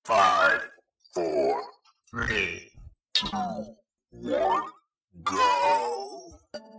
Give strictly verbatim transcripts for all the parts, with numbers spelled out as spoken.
Five, four, three, two, one, go.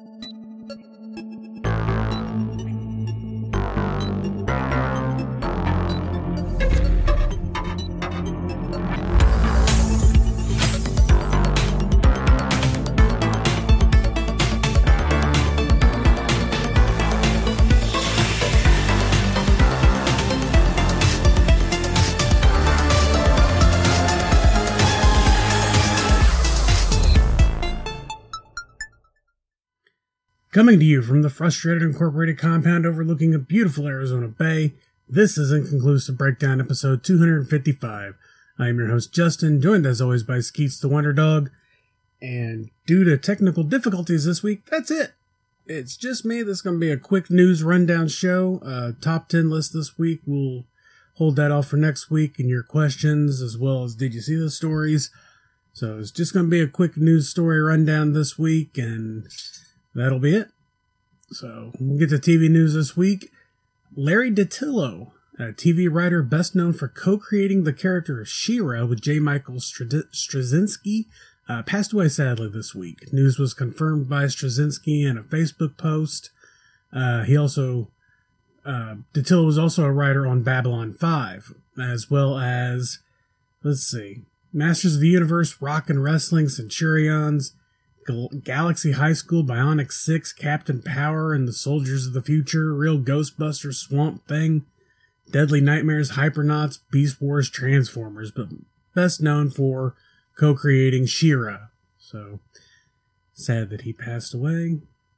Coming to you from the Frustrated Incorporated compound overlooking a beautiful Arizona Bay, this is Inconclusive Breakdown episode two hundred fifty-five. I am your host Justin, joined as always by Skeets the Wonder Dog, and due to technical difficulties this week, that's it. It's just me. This is going to be a quick news rundown show. Uh, top ten list this week. We'll hold that off for next week and your questions, as well as did you see the stories. So it's just going to be a quick news story rundown this week, and that'll be it. So we'll get to T V news this week. Larry DiTillo, a T V writer best known for co-creating the character of She-Ra with J. Michael Straczynski, uh, passed away sadly this week. News was confirmed by Straczynski in a Facebook post. Uh, he also, uh, DiTillo was also a writer on Babylon five, as well as, let's see, Masters of the Universe, Rock and Wrestling, Centurions, Galaxy High School, Bionic six, Captain Power and the Soldiers of the Future, Real Ghostbusters, Swamp Thing, Deadly Nightmares, Hypernauts, Beast Wars, Transformers, but best known for co-creating She-Ra. So, sad that he passed away.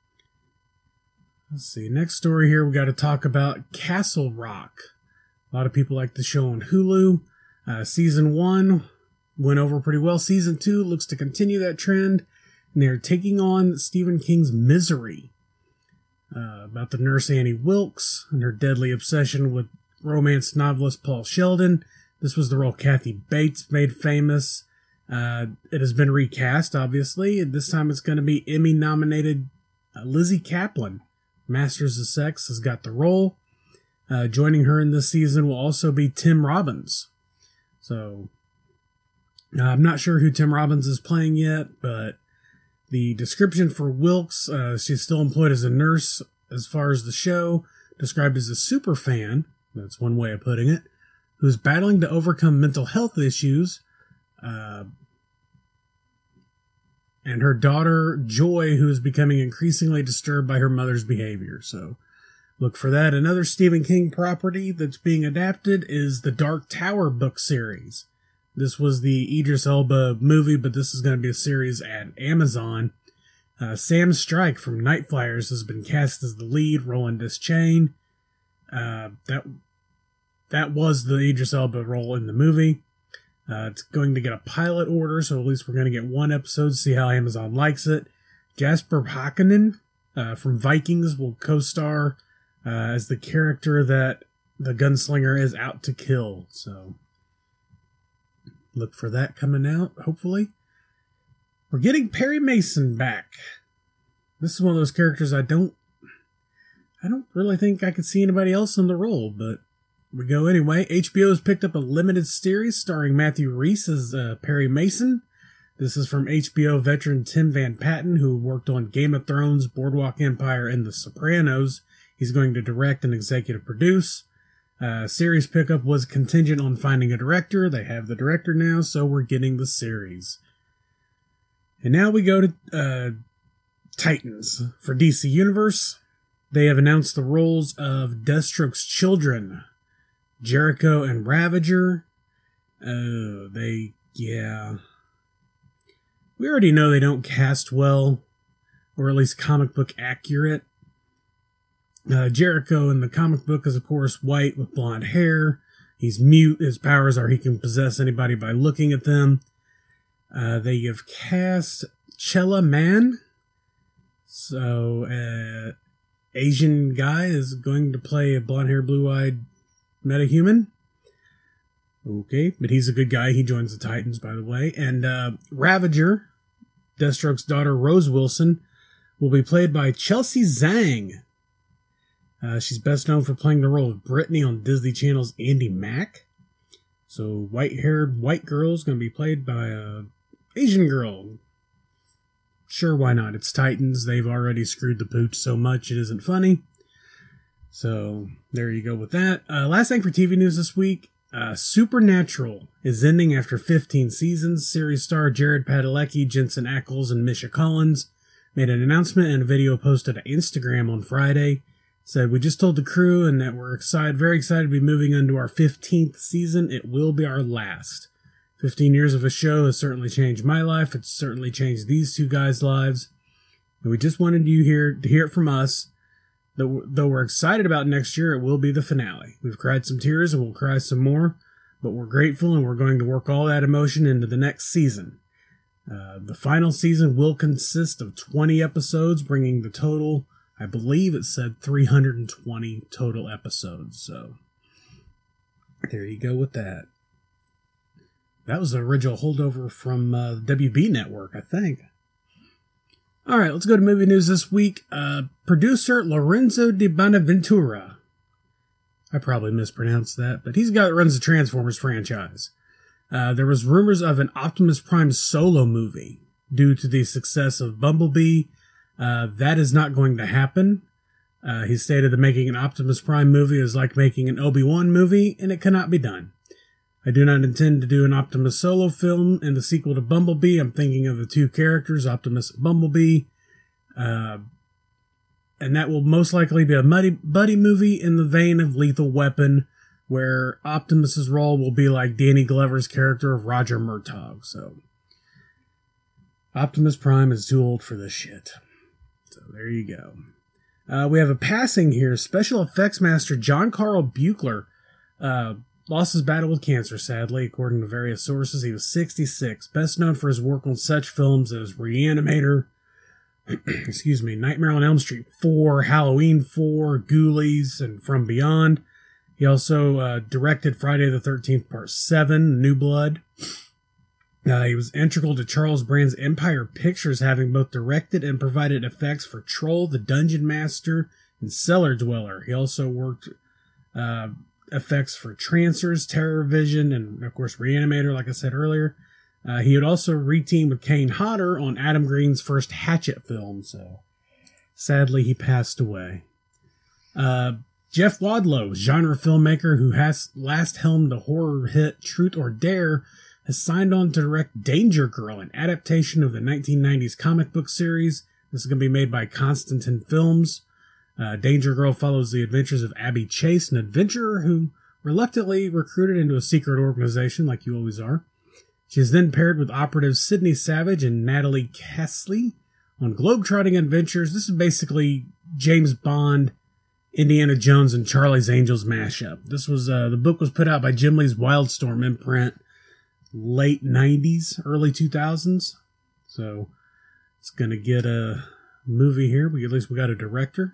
Let's see, next story here, we got to talk about Castle Rock. A lot of people like the show on Hulu. Uh, season one went over pretty well. Season two looks to continue that trend. And they're taking on Stephen King's Misery, uh, about the nurse Annie Wilkes and her deadly obsession with romance novelist Paul Sheldon. This was the role Kathy Bates made famous. Uh, it has been recast, obviously, and this time it's going to be Emmy-nominated uh, Lizzie Kaplan. Masters of Sex has got the role. Uh, joining her in this season will also be Tim Robbins. So, uh, I'm not sure who Tim Robbins is playing yet, but the description for Wilkes, uh, she's still employed as a nurse as far as the show, described as a super fan, that's one way of putting it, who's battling to overcome mental health issues, uh, and her daughter, Joy, who is becoming increasingly disturbed by her mother's behavior. So look for that. Another Stephen King property that's being adapted is the Dark Tower book series. This was the Idris Elba movie, but this is going to be a series at Amazon. Uh, Sam Strike from Night Flyers has been cast as the lead, Roland Deschain. Uh, that that was the Idris Elba role in the movie. Uh, it's going to get a pilot order, so at least we're going to get one episode to see how Amazon likes it. Jasper Hakkanen uh, from Vikings will co-star uh, as the character that the gunslinger is out to kill. So look for that coming out, hopefully. We're getting Perry Mason back. This is one of those characters I don't... I don't really think I could see anybody else in the role, but we go anyway. H B O has picked up a limited series starring Matthew Rhys as uh, Perry Mason. This is from H B O veteran Tim Van Patten, who worked on Game of Thrones, Boardwalk Empire, and The Sopranos. He's going to direct and executive produce. Uh, series pickup was contingent on finding a director. They have the director now, so we're getting the series. And now we go to uh, Titans for D C Universe. They have announced the roles of Deathstroke's children, Jericho and Ravager. Oh, they, yeah. We already know they don't cast well, or at least comic book accurate. Uh, Jericho in the comic book is, of course, white with blonde hair. He's mute. His powers are he can possess anybody by looking at them. Uh, they have cast Chella Man. So, uh, Asian guy is going to play a blonde-haired, blue-eyed metahuman. Okay, but he's a good guy. He joins the Titans, by the way. And uh, Ravager, Deathstroke's daughter, Rose Wilson, will be played by Chelsea Zhang. Uh, she's best known for playing the role of Brittany on Disney Channel's Andy Mack. So white-haired white girl is going to be played by a Asian girl. Sure, why not? It's Titans. They've already screwed the pooch so much it isn't funny. So there you go with that. Uh, last thing for T V news this week. Uh, Supernatural is ending after fifteen seasons. Series star Jared Padalecki, Jensen Ackles, and Misha Collins made an announcement in a video posted to Instagram on Friday. Said, we just told the crew and that we're excited, very excited to be moving into our fifteenth season. It will be our last. fifteen years of a show has certainly changed my life. It's certainly changed these two guys' lives. And we just wanted you here to hear it from us. Though, though we're excited about next year, it will be the finale. We've cried some tears and we'll cry some more. But we're grateful and we're going to work all that emotion into the next season. Uh, the final season will consist of twenty episodes, bringing the total... I believe it said three hundred twenty total episodes, so there you go with that. That was the original holdover from uh, the W B network, I think. All right, let's go to movie news this week. Uh, producer Lorenzo Di Bonaventura. I probably mispronounced that, but he's the guy that runs the Transformers franchise. Uh, there was rumors of an Optimus Prime solo movie due to the success of Bumblebee. Uh, that is not going to happen. Uh, he stated that making an Optimus Prime movie is like making an Obi-Wan movie, and it cannot be done. I do not intend to do an Optimus solo film in the sequel to Bumblebee. I'm thinking of the two characters, Optimus and Bumblebee. Uh, and that will most likely be a muddy, buddy movie in the vein of Lethal Weapon, where Optimus's role will be like Danny Glover's character of Roger Murtaugh. So, Optimus Prime is too old for this shit. So there you go. Uh, we have a passing here. Special effects master John Carl Buechler uh, lost his battle with cancer, sadly, according to various sources. He was sixty-six, best known for his work on such films as Reanimator, excuse me, Nightmare on Elm Street four, Halloween four, Ghoulies, and From Beyond. He also uh, directed Friday the thirteenth Part seven, New Blood. Uh, he was integral to Charles Brand's Empire Pictures, having both directed and provided effects for Troll, the Dungeon Master, and Cellar Dweller. He also worked uh, effects for Trancers, Terror Vision, and, of course, Reanimator, like I said earlier. Uh, he had also reteamed with Kane Hodder on Adam Green's first Hatchet film, so sadly he passed away. Uh, Jeff Wadlow, genre filmmaker who has last helmed the horror hit Truth or Dare, has signed on to direct Danger Girl, an adaptation of the nineteen nineties comic book series. This is going to be made by Constantine Films. Uh, Danger Girl follows the adventures of Abby Chase, an adventurer who reluctantly recruited into a secret organization, like you always are. She is then paired with operatives Sidney Savage and Natalie Kesley on globetrotting adventures. This is basically James Bond, Indiana Jones, and Charlie's Angels mashup. This was uh, the book was put out by Jim Lee's Wildstorm imprint, late nineties, early two thousands. So it's going to get a movie here. We at least we got a director.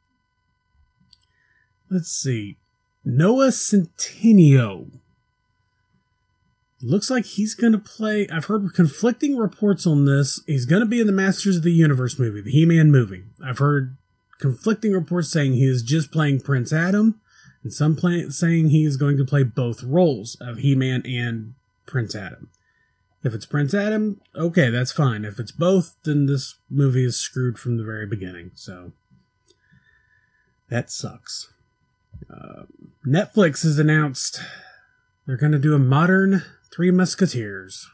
Let's see. Noah Centineo. Looks like he's going to play... I've heard conflicting reports on this. He's going to be in the Masters of the Universe movie, the He-Man movie. I've heard conflicting reports saying he is just playing Prince Adam, and some play, saying he is going to play both roles of He-Man and Prince Adam. If it's Prince Adam, okay, that's fine. If it's both, then this movie is screwed from the very beginning. So, that sucks. Uh, Netflix has announced they're going to do a modern Three Musketeers.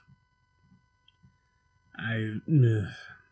I... Ugh.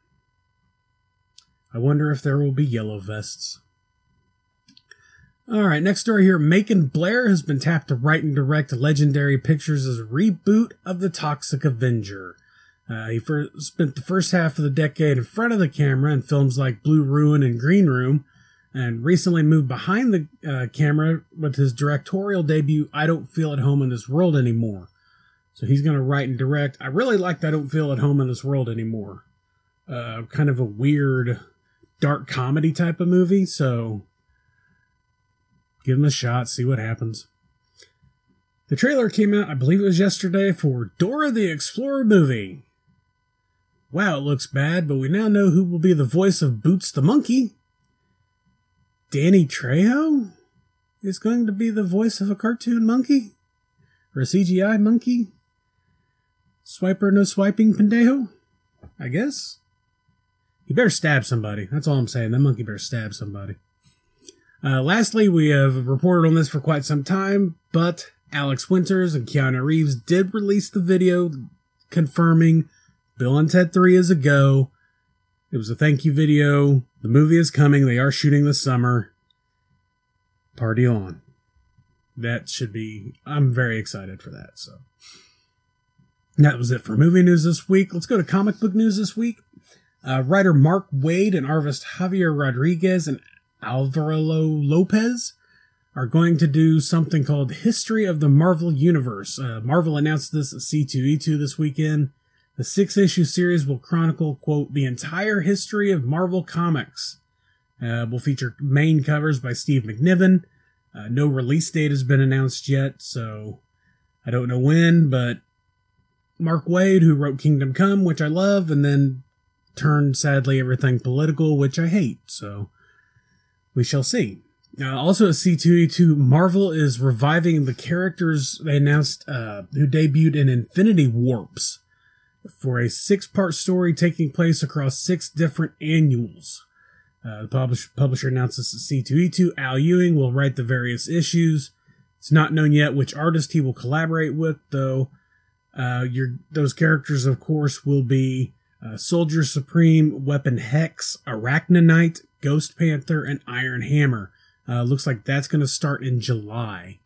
I wonder if there will be yellow vests. Alright, next story here. Macon Blair has been tapped to write and direct Legendary Pictures' reboot of The Toxic Avenger. Uh, he first spent the first half of the decade in front of the camera in films like Blue Ruin and Green Room, and recently moved behind the uh, camera with his directorial debut, I Don't Feel at Home in This World Anymore. So he's going to write and direct. I really liked I Don't Feel at Home in This World Anymore. Uh, kind of a weird, dark comedy type of movie, so give him a shot, see what happens. The trailer came out, I believe it was yesterday, for Dora the Explorer movie. Wow, it looks bad, but we now know who will be the voice of Boots the Monkey. Danny Trejo is going to be the voice of a cartoon monkey? Or a C G I monkey? Swiper no swiping pendejo? I guess? He better stab somebody. That's all I'm saying. That monkey better stab somebody. Uh, lastly, we have reported on this for quite some time, but Alex Winters and Keanu Reeves did release the video confirming Bill and Ted three is a go. It was a thank you video. The movie is coming. They are shooting this summer. Party on. That should be... I'm very excited for that. So that was it for movie news this week. Let's go to comic book news this week. Uh, writer Mark Waid and artist Javier Rodriguez and Alvaro Lopez are going to do something called History of the Marvel Universe. Uh, Marvel announced this at C two E two this weekend. The six-issue series will chronicle, quote, the entire history of Marvel Comics. Uh, will feature main covers by Steve McNiven. Uh, no release date has been announced yet, so I don't know when, but Mark Waid, who wrote Kingdom Come, which I love, and then turned, sadly, everything political, which I hate, so we shall see. Uh, also at C two E two, Marvel is reviving the characters they announced uh, who debuted in Infinity Warps for a six-part story taking place across six different annuals. Uh, the publish- publisher announced this at C two E two. Al Ewing will write the various issues. It's not known yet which artist he will collaborate with, though. Uh, your those characters, of course, will be uh, Soldier Supreme, Weapon Hex, Arachnonite, Ghost Panther, and Iron Hammer. Uh, looks like that's going to start in July.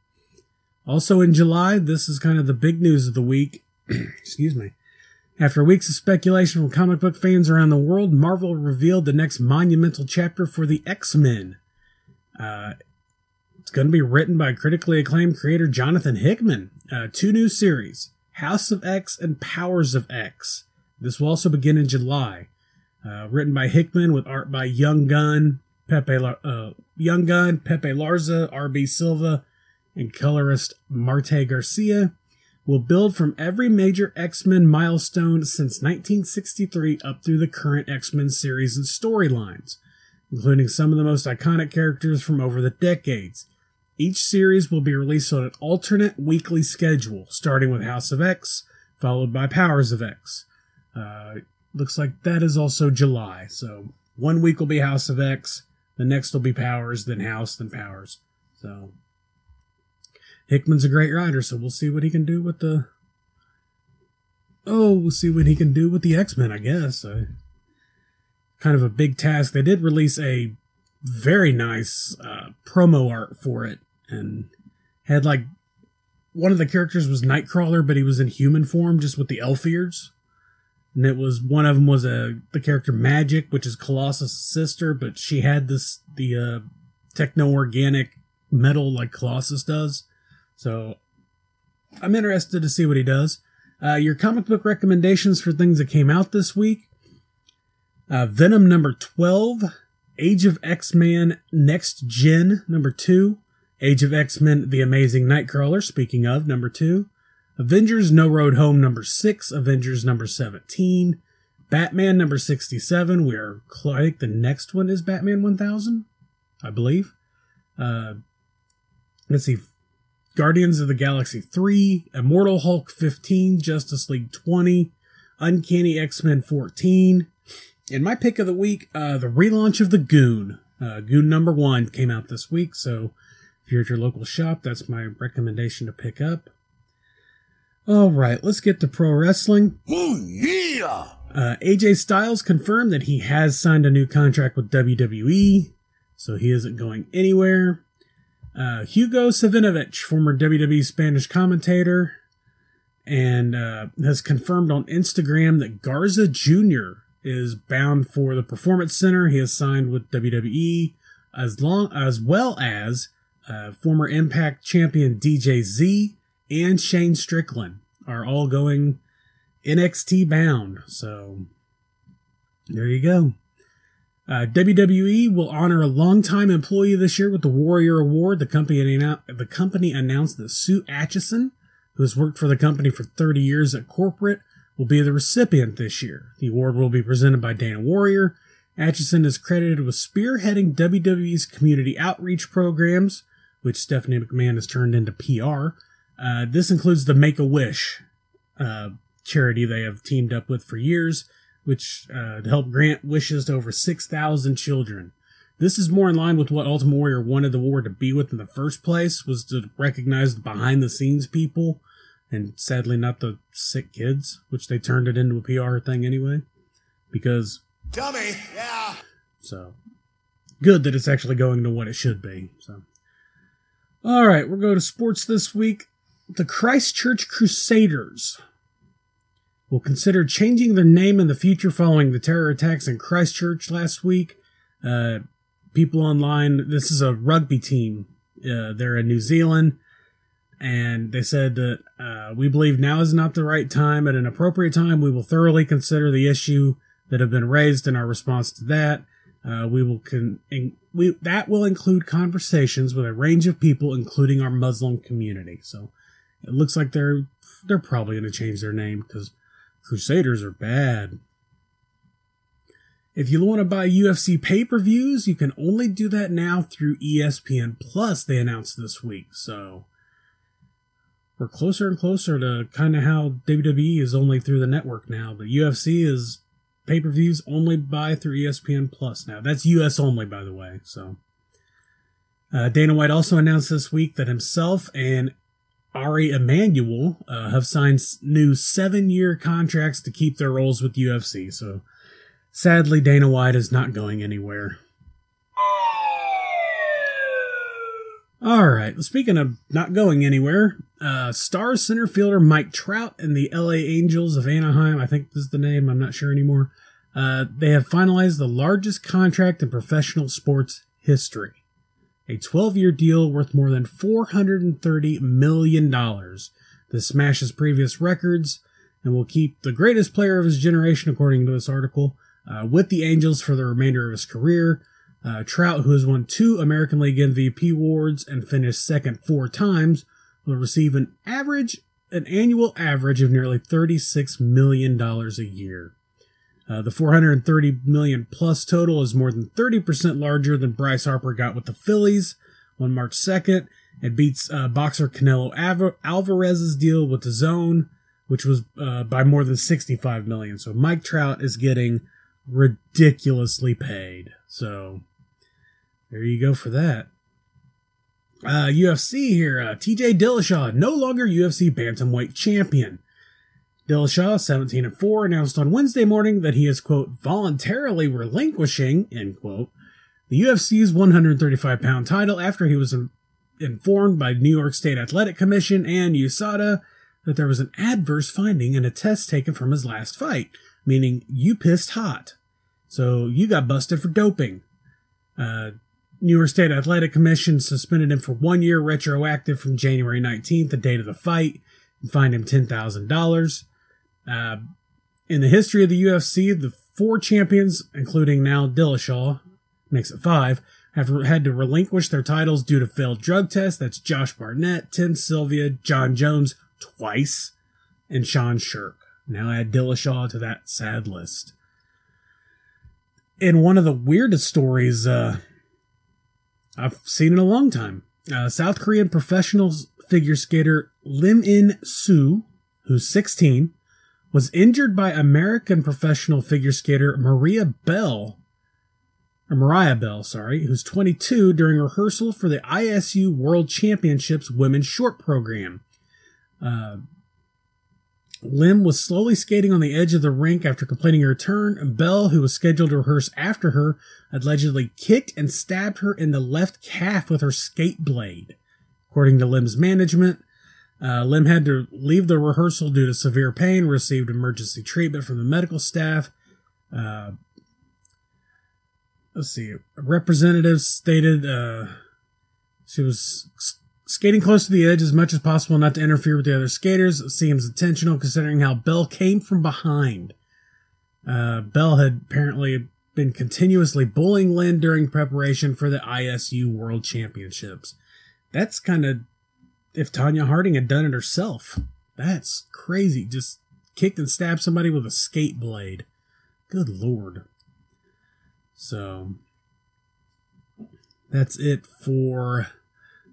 Also in July, this is kind of the big news of the week. Excuse me. After weeks of speculation from comic book fans around the world, Marvel revealed the next monumental chapter for the X-Men. Uh, it's going to be written by critically acclaimed creator Jonathan Hickman. Uh, two new series, House of X and Powers of X. This will also begin in July. Uh, written by Hickman with art by Young Gun, Pepe, uh, Young Gun, Pepe Larza, R B Silva, and colorist Marte Garcia. Will build from every major X-Men milestone since nineteen sixty-three up through the current X-Men series and storylines, including some of the most iconic characters from over the decades. Each series will be released on an alternate weekly schedule, starting with House of X, followed by Powers of X. Uh, looks like that is also July, so one week will be House of X, the next will be Powers, then House, then Powers. So Hickman's a great writer, so we'll see what he can do with the... Oh, we'll see what he can do with the X-Men, I guess. Uh, kind of a big task. They did release a very nice uh, promo art for it, and had like... One of the characters was Nightcrawler, but he was in human form, just with the elf ears. And it was... One of them was a the character Magic, which is Colossus' sister, but she had this the uh, techno-organic metal like Colossus does. So, I'm interested to see what he does. Uh, your comic book recommendations for things that came out this week. Uh, Venom number twelve. Age of X-Men Next Gen number two. Age of X-Men The Amazing Nightcrawler, speaking of, number two. Avengers No Road Home number six. Avengers number seventeen. Batman number sixty-seven. We are, I think the next one is Batman one thousand, I believe. Uh, let's see. Guardians of the Galaxy three, Immortal Hulk fifteen, Justice League twenty, Uncanny X-Men fourteen, and my pick of the week, uh, the relaunch of the Goon. Uh, Goon number one came out this week, so if you're at your local shop, that's my recommendation to pick up. Alright, let's get to pro wrestling. Oh, yeah! Uh, A J Styles confirmed that he has signed a new contract with W W E, so he isn't going anywhere. Uh, Hugo Savinovich, former W W E Spanish commentator, and uh, has confirmed on Instagram that Garza Junior is bound for the Performance Center. He has signed with W W E, as long as well as uh, former Impact champion D J Z and Shane Strickland are all going N X T bound. So there you go. Uh, W W E will honor a longtime employee this year with the Warrior Award. The company, the company announced that Sue Atchison, who has worked for the company for thirty years at corporate, will be the recipient this year. The award will be presented by Dana Warrior. Atchison is credited with spearheading W W E's community outreach programs, which Stephanie McMahon has turned into P R, Uh, this includes the Make-A-Wish uh, charity they have teamed up with for years, which uh, to help grant wishes to over six thousand children. This is more in line with what Ultimate Warrior wanted the war to be with in the first place, was to recognize the behind-the-scenes people, and sadly not the sick kids, which they turned it into a P R thing anyway. Because... Dummy, yeah. So, good that it's actually going to what it should be. So, alright, we'll go to sports this week. The Christchurch Crusaders will consider changing their name in the future following the terror attacks in Christchurch last week. Uh... People online, this is a rugby team. Uh, they're in New Zealand, and they said that uh, we believe now is not the right time. At an appropriate time, we will thoroughly consider the issue that have been raised in our response to that. Uh, we will con- in- we that will include conversations with a range of people, including our Muslim community. So it looks like they're they're probably going to change their name because Crusaders are bad. If you want to buy U F C pay-per-views, you can only do that now through E S P N Plus, they announced this week. So we're closer and closer to kind of how W W E is only through the network now. But U F C is pay-per-views only buy through E S P N Plus now. That's U S only, by the way. So uh, Dana White also announced this week that himself and Ari Emanuel uh, have signed new seven-year contracts to keep their roles with U F C. So sadly, Dana White is not going anywhere. Alright, speaking of not going anywhere, uh, Stars center fielder Mike Trout and the L A Angels of Anaheim, I think this is the name, I'm not sure anymore, uh, they have finalized the largest contract in professional sports history. A twelve-year deal worth more than four hundred thirty million dollars. This smashes previous records and will keep the greatest player of his generation, according to this article, Uh, with the Angels for the remainder of his career. Uh, Trout, who has won two American League M V P awards and finished second four times, will receive an average, an annual average of nearly thirty-six million dollars a year. Uh, the four hundred thirty million dollars plus total is more than thirty percent larger than Bryce Harper got with the Phillies on March second. It beats uh, boxer Canelo Alva- Alvarez's deal with the Zone, which was uh, by more than sixty-five million dollars. So Mike Trout is getting ridiculously paid. So there you go for that. Uh, U F C here. Uh, T J Dillashaw, no longer U F C bantamweight champion. Dillashaw, seventeen and four, announced on Wednesday morning that he is, quote, voluntarily relinquishing, end quote, the U F C's one hundred thirty-five pound title after he was in- informed by New York State Athletic Commission and U S A D A that there was an adverse finding in a test taken from his last fight, meaning you pissed hot. So you got busted for doping. Uh, New York State Athletic Commission suspended him for one year retroactive from January nineteenth, the date of the fight, and fined him ten thousand dollars. Uh, in the history of the U F C, the four champions, including now Dillashaw, makes it five, have had to relinquish their titles due to failed drug tests. That's Josh Barnett, Tim Sylvia, John Jones twice, and Sean Shirk. Now add Dillashaw to that sad list. In one of the weirdest stories uh, I've seen in a long time, uh, South Korean professional figure skater Lim In Soo, who's sixteen, was injured by American professional figure skater Maria Bell, or Mariah Bell, sorry, who's twenty-two, during rehearsal for the I S U World Championships Women's Short Program. Uh, Lim was slowly skating on the edge of the rink after completing her turn, and Bell, who was scheduled to rehearse after her, allegedly kicked and stabbed her in the left calf with her skate blade. According to Lim's management, uh, Lim had to leave the rehearsal due to severe pain, received emergency treatment from the medical staff. Uh, let's see, representatives stated uh, she was skating close to the edge as much as possible not to interfere with the other skaters. It seems intentional considering how Bell came from behind. Uh, Bell had apparently been continuously bullying Lynn during preparation for the I S U World Championships. That's kind of if Tanya Harding had done it herself. That's crazy. Just kicked and stabbed somebody with a skate blade. Good Lord. So, that's it for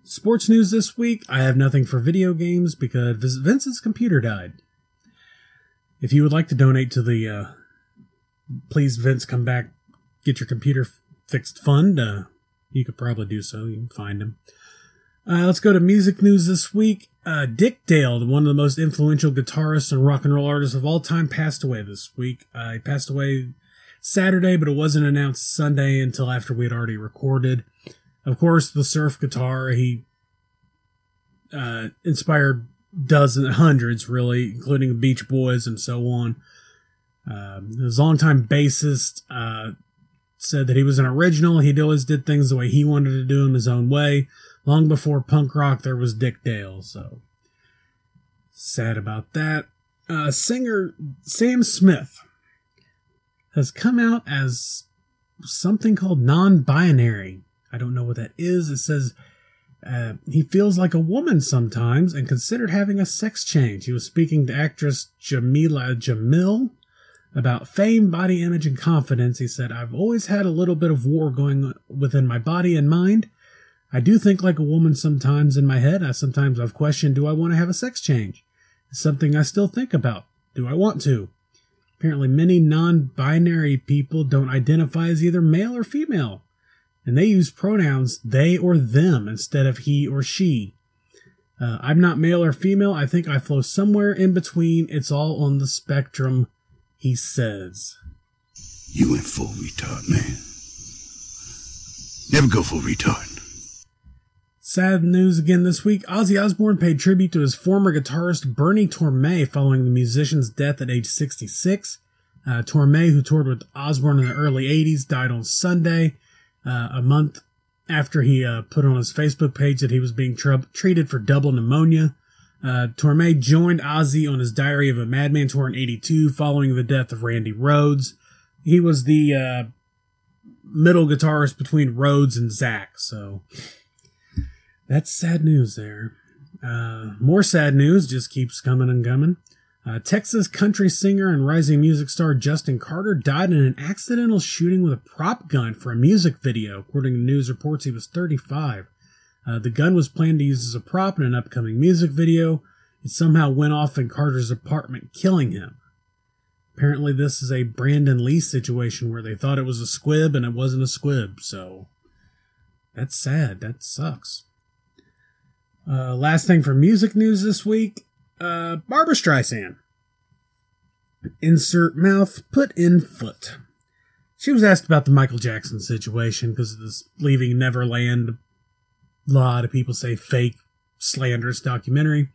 Sports news this week, I have nothing for video games because Vince's computer died. If you would like to donate to the uh, Please Vince Come Back, Get Your Computer Fixed Fund, uh, you could probably do so. You can find him. Uh, let's go to music news this week. Uh, Dick Dale, one of the most influential guitarists and rock and roll artists of all time, passed away this week. Uh, he passed away Saturday, but it wasn't announced Sunday until after we had already recorded. Of course, the surf guitar, he uh, inspired dozens, hundreds really, including the Beach Boys and so on. Um, his longtime bassist uh, said that he was an original. He always did things the way he wanted to do them his own way. Long before punk rock, there was Dick Dale, so sad about that. Uh, singer Sam Smith has come out as something called non-binary. I don't know what that is. It says uh, he feels like a woman sometimes and considered having a sex change. He was speaking to actress Jamila Jamil about fame, body image, and confidence. He said, "I've always had a little bit of war going within my body and mind. I do think like a woman sometimes in my head. I sometimes I've questioned, do I want to have a sex change? It's something I still think about. Do I want to?" Apparently many non-binary people don't identify as either male or female, and they use pronouns they or them instead of he or she. Uh, I'm not male or female. I think I flow somewhere in between. It's all on the spectrum, he says. You went full retard, man. Never go full retard. Sad news again this week. Ozzy Osbourne paid tribute to his former guitarist Bernie Torme following the musician's death at age sixty-six. Uh, Torme, who toured with Osbourne in the early eighties, died on Sunday, uh, a month after he uh, put on his Facebook page that he was being tr- treated for double pneumonia. Uh, Torme joined Ozzy on his Diary of a Madman tour in eighty-two following the death of Randy Rhoads. He was the uh, middle guitarist between Rhoads and Zach, so that's sad news there. Uh, more sad news just keeps coming and coming. Uh, Texas country singer and rising music star Justin Carter died in an accidental shooting with a prop gun for a music video. According to news reports, he was thirty-five. Uh, the gun was planned to use as a prop in an upcoming music video. It somehow went off in Carter's apartment, killing him. Apparently this is a Brandon Lee situation where they thought it was a squib and it wasn't a squib, so that's sad. That sucks. Uh, last thing for music news this week, uh, Barbra Streisand. Insert mouth, put in foot. She was asked about the Michael Jackson situation because of this Leaving Neverland, a lot of people say fake, slanderous documentary.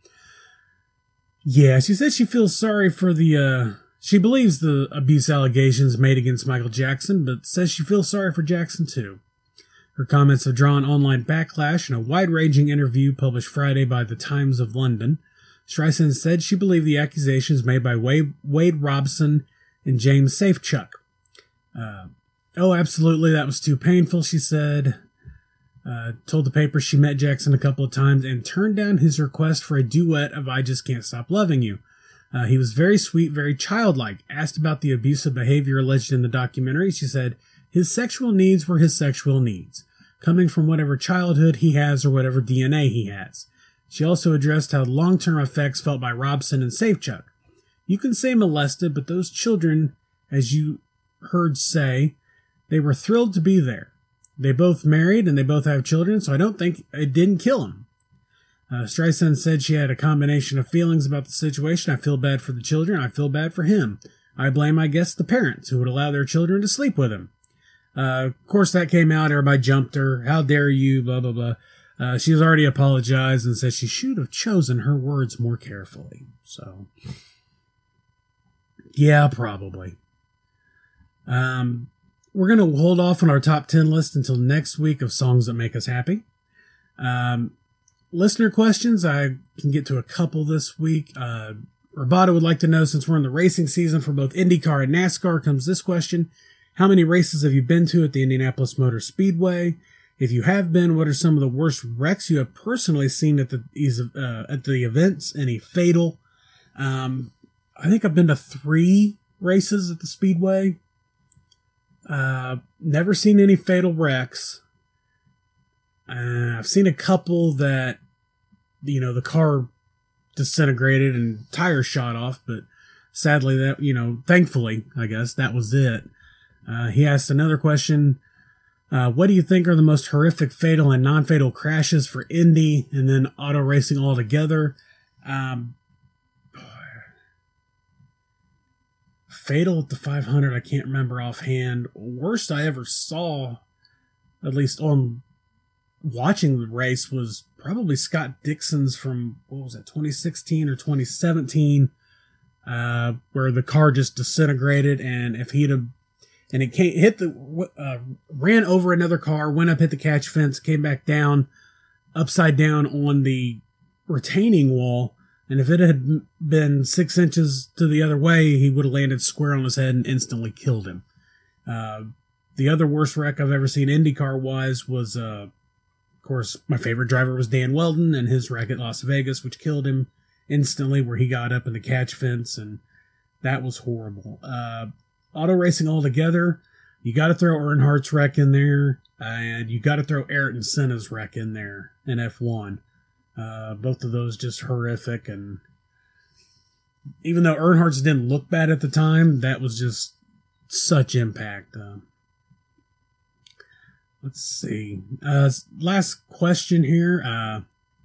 Yeah, she said she feels sorry for the, uh, she believes the abuse allegations made against Michael Jackson, but says she feels sorry for Jackson too. Her comments have drawn online backlash in a wide-ranging interview published Friday by the Times of London. Streisand said she believed the accusations made by Wade, Wade Robson and James Safechuck. Uh, oh, absolutely, that was too painful, she said. Uh, told the paper she met Jackson a couple of times and turned down his request for a duet of I Just Can't Stop Loving You. Uh, he was very sweet, very childlike. Asked about the abusive behavior alleged in the documentary, she said, his sexual needs were his sexual needs, coming from whatever childhood he has or whatever D N A he has. She also addressed how long-term effects felt by Robson and Safechuck. You can say molested, but those children, as you heard say, they were thrilled to be there. They both married and they both have children, so I don't think it didn't kill them. Uh, Streisand said she had a combination of feelings about the situation. I feel bad for the children. I feel bad for him. I blame, I guess, the parents who would allow their children to sleep with him. Uh, of course, that came out. Everybody jumped her. How dare you? Blah, blah, blah. Uh, she's already apologized and said she should have chosen her words more carefully. So, yeah, probably. Um, we're going to hold off on our top ten list until next week of songs that make us happy. Um, listener questions, I can get to a couple this week. Uh, Roboto would like to know, since we're in the racing season for both IndyCar and NASCAR, comes this question. How many races have you been to at the Indianapolis Motor Speedway? If you have been, what are some of the worst wrecks you have personally seen at the uh, at the events? Any fatal? Um, I think I've been to three races at the Speedway. Uh, never seen any fatal wrecks. Uh, I've seen a couple that, you know, the car disintegrated and tires shot off, but sadly that, you know, thankfully, I guess, that was it. Uh, he asked another question. Uh, what do you think are the most horrific fatal and non-fatal crashes for Indy and then auto racing altogether? Um, fatal at the five hundred, I can't remember offhand. Worst I ever saw, at least on watching the race, was probably Scott Dixon's from, what was it, twenty sixteen or twenty seventeen, uh, where the car just disintegrated, and if he'd have, and it came, hit the, uh, ran over another car, went up, hit the catch fence, came back down, upside down on the retaining wall, and if it had been six inches to the other way, he would have landed square on his head and instantly killed him. Uh, the other worst wreck I've ever seen IndyCar-wise was, uh, of course, my favorite driver was Dan Weldon and his wreck at Las Vegas, which killed him instantly, where he got up in the catch fence, and that was horrible. Uh, auto racing altogether, you got to throw Earnhardt's wreck in there, and you got to throw Ayrton Senna's wreck in there in F one. Uh, both of those just horrific, and even though Earnhardt's didn't look bad at the time, that was just such impact. Uh, let's see. Uh, last question here. Uh,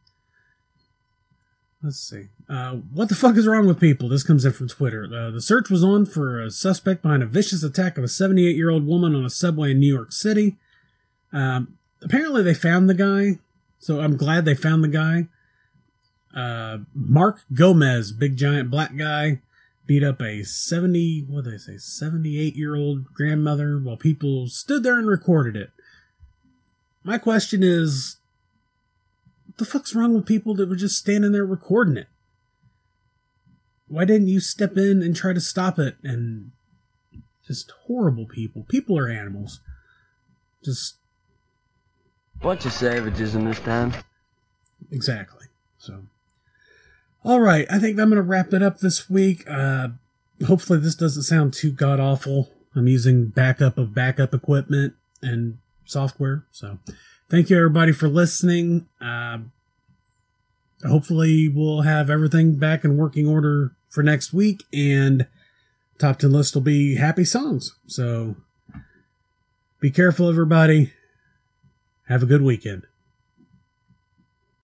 let's see. Uh, what the fuck is wrong with people? This comes in from Twitter. Uh, the search was on for a suspect behind a vicious attack of a seventy-eight-year-old woman on a subway in New York City. Um, apparently they found the guy. So I'm glad they found the guy. Uh, Mark Gomez, big giant black guy, beat up a seventy, what did they say, seventy-eight-year-old grandmother while people stood there and recorded it. My question is, what the fuck's wrong with people that were just standing there recording it? Why didn't you step in and try to stop it? And just horrible people. People are animals. Just bunch of savages in this town. Exactly. So, all right. I think I'm going to wrap it up this week. Uh, hopefully this doesn't sound too god awful. I'm using backup of backup equipment and software. So, thank you everybody for listening. Uh, hopefully we'll have everything back in working order for next week, and top ten list will be happy songs. So, be careful, everybody. Have a good weekend.